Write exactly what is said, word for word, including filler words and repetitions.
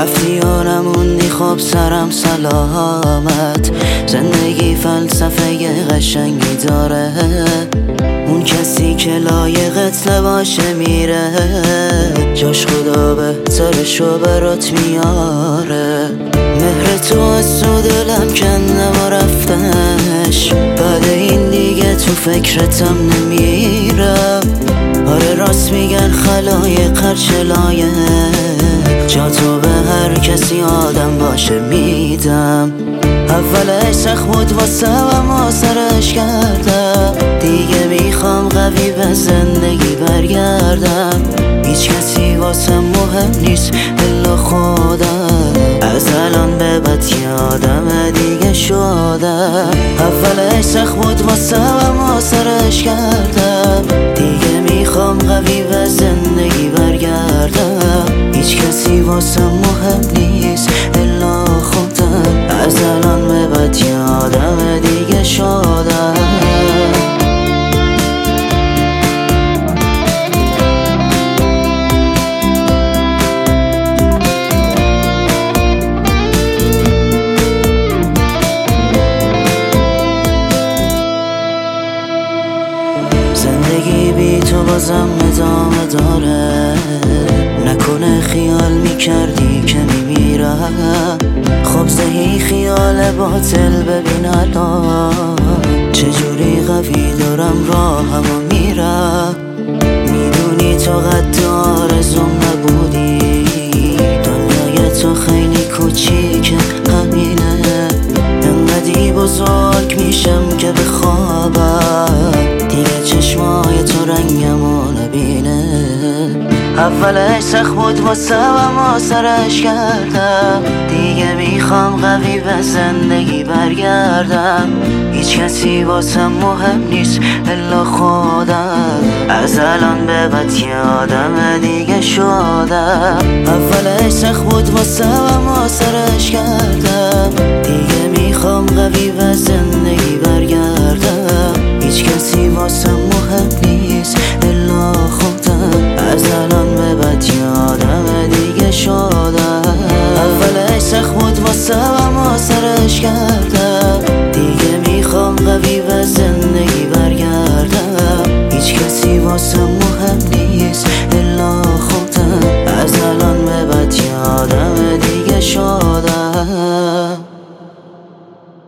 رفتی و نموندی خب سرم سلامت. زندگی فلسفه قشنگی داره، اون کسی که لایقت نباشه میره، جاش خدا بهترشو برات میاره. مهر تو از تو دلم کنده و رفتش، بعد این دیگه تو فکرتم نمیرم. آره راست میگن خلایق هرچه لایق، جا تو به هر کسی آدم باشه میدم. اولش سخت بود واسه و سرش کردم، دیگه میخوام قوی به زندگی برگردم. هیچ کسی واسه مهم نیست الا خودم، از الان به بعد یادم دیگه شدم. اولش سخت بود واسه و سرش کردم، دیگه میخوام قوی به زندگی برگردم. هیچ کسی واسه مهم نیست الا خودم، از الان به بعد یادم دیگه شدم. زندگی بی تو بازم ادامه داره، نکنه خیال میکردی که میمیرم. خب زهی خیال باطل ببین الان، چجوری قوی دارم راهمو میرم. میدونی تو قد آرزوم نبودی، دنیای تو خیلی کوچیکه همینه. انقدی بزرگ میشم که بخوابم، دیگه چشمای تو رنگمو نبینه. اولش سخت بود واسه و سرش کردم، دیگه میخوام قوی به زندگی برگردم. هیچ کسی واسه مهم نیست الا خودم، از الان به بعد یادم دیگه شدم. اولش سخت بود واسه و سرش کردم، دیگه میخوام قوی به زندگی برگردم. هیچ کسی واسه مهم نیست